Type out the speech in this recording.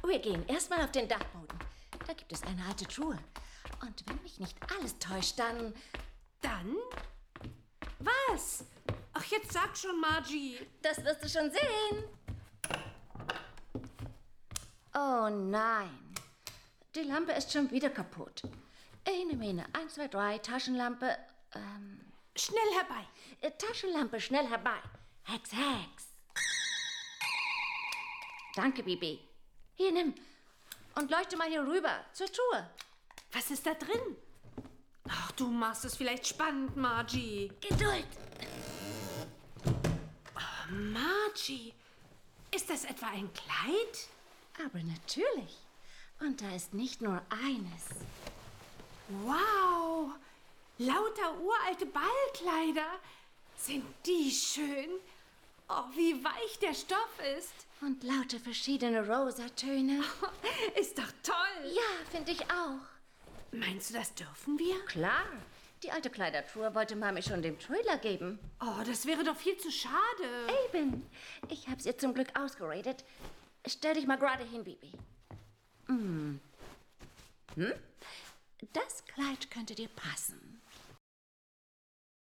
Wir gehen erstmal auf den Dachboden. Da gibt es eine alte Truhe. Und wenn mich nicht alles täuscht, dann... Dann? Was? Ach, jetzt sag schon, Margie. Das wirst du schon sehen. Oh nein. Die Lampe ist schon wieder kaputt. Eine Mene, 1, 2, 3, Taschenlampe. Schnell herbei. Taschenlampe, schnell herbei. Hex, Hex. Danke, Bibi. Hier, nimm. Und leuchte mal hier rüber, zur Truhe. Was ist da drin? Ach, du machst es vielleicht spannend, Margie. Geduld. Oh, Margie, ist das etwa ein Kleid? Aber natürlich. Und da ist nicht nur eines. Wow, lauter uralte Ballkleider. Sind die schön? Oh, wie weich der Stoff ist. Und lauter verschiedene Rosatöne. Ist doch toll. Ja, finde ich auch. Meinst du, das dürfen wir? Klar. Die alte Kleidertruhe wollte Mami schon dem Trailer geben. Oh, das wäre doch viel zu schade. Eben. Ich hab's ihr zum Glück ausgeredet. Stell dich mal gerade hin, Bibi. Das Kleid könnte dir passen.